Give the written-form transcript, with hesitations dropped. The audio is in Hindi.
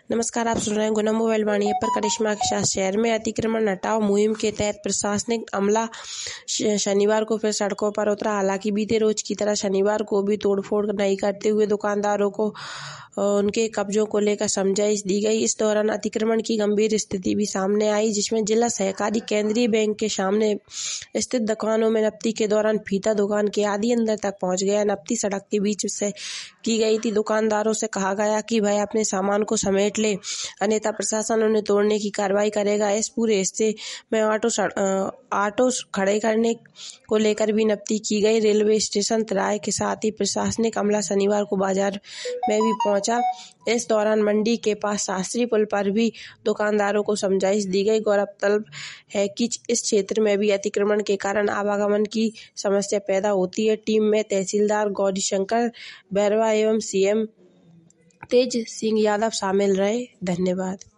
नमस्कार, आप सुन रहे हैं गुना मोबाइल वाणी पर करिश्मा के साथ। शहर में अतिक्रमण हटाओ मुहिम के तहत प्रशासनिक अमला शनिवार को फिर सड़कों पर उतरा। हालांकि बीते रोज की तरह शनिवार को भी तोड़फोड़ नहीं करते हुए दुकानदारों को उनके कब्जों को लेकर समझाइश दी गई। इस दौरान अतिक्रमण की गंभीर स्थिति भी सामने आई, जिसमें जिला सहकारी केंद्रीय बैंक के सामने स्थित दुकानों में नपती के दौरान फीता दुकान के आधी अंदर तक पहुंच गया। नपती सड़क के बीच से की गई थी। दुकानदारों से कहा गया कि वह अपने सामान को समेट ले, अन्यथा प्रशासन उन्हें तोड़ने की कार्रवाई करेगा। इस पूरे हिस्से में ऑटो खड़े करने को लेकर भी नपती की गई। रेलवे स्टेशन तिराहे के साथ ही प्रशासनिक अमला शनिवार को बाजार में भी पहुंचा। इस दौरान मंडी के पास शास्त्री पुल पर भी दुकानदारों को समझाइश दी गई। गौरतलब है कि इस क्षेत्र में भी अतिक्रमण के कारण आवागमन की समस्या पैदा होती है। टीम में तहसीलदार गौरीशंकर बैरवा एवं सीएम तेज सिंह यादव शामिल रहे। धन्यवाद।